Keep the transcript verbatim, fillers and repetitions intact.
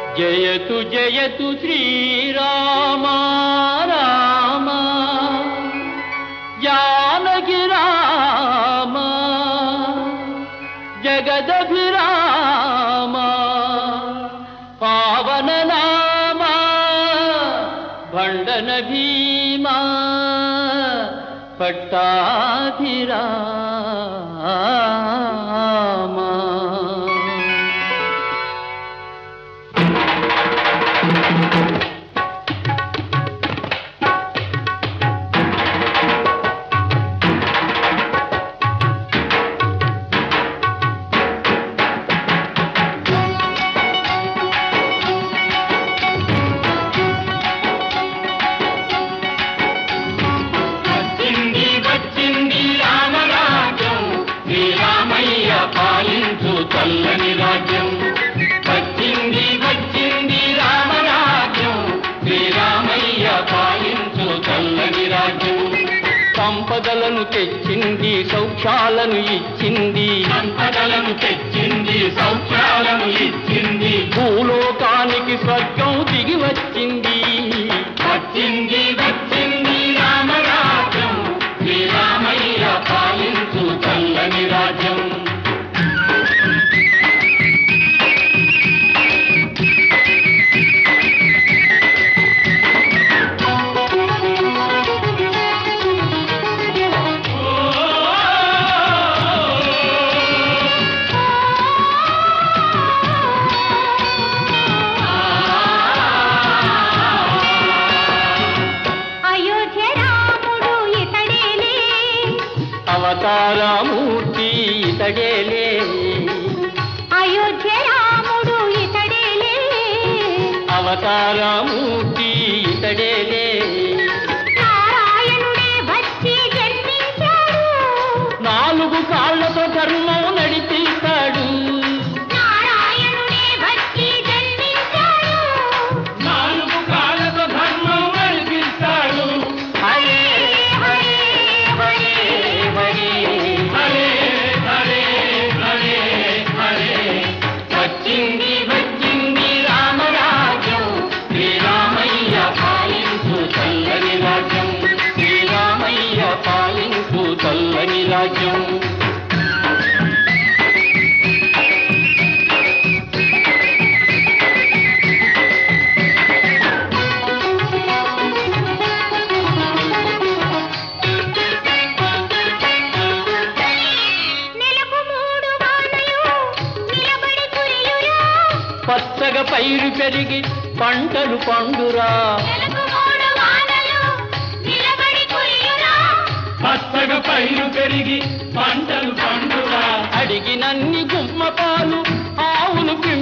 జయతు జయతు శ్రీరామ రామ జానకి రామ జగదభిరామ పావన నామ భండన భీమ పట్టాభిరామ. చల్లని రాజ్యం వచ్చింది వచ్చింది రామరాజ్యం శ్రీరామయ్య పాలించు చల్లని రాజ్యం. సంపదలను తెచ్చింది సౌఖ్యాలను ఇచ్చింది సంపదలను తెచ్చింది సౌఖ్యాలను ఇచ్చింది భూలోకానికి స్వర్గం దిగి వచ్చింది. వచ్చింది వచ్చింది రామరాజ్యం శ్రీరామయ్య పాలించు చల్లని రాజ్యం. అవతారమూర్తి ఇతడేలే అయోధ్య రాముడు ఇతడేలే అవతారమూర్తి ఇతడేలే నారాయణుడే వచ్చి జన్మించాడు నాలుగు కాళ్ళతో ధర్మం నడిపిస్తాడు. నారాయణుడే వచ్చి జన్మించాడు నాలుగు కాళ్ళతో ధర్మం నడిపిస్తాడు. హరే హరే హరే హరే హరే హరే హరే హరే. వచ్చింది వచ్చింది రామరాజ్యం శ్రీరామయ్య పాలించు చల్లని రాజ్యం శ్రీరామయ్య పాలించు చల్లని రాజ్యం. పచ్చగా పైరు పెరిగి పంటలు పండురా పచ్చగా పైరు పెరిగి పంటలు పండురా అడిగినన్ని గుమ్మ పాలు ఆవులు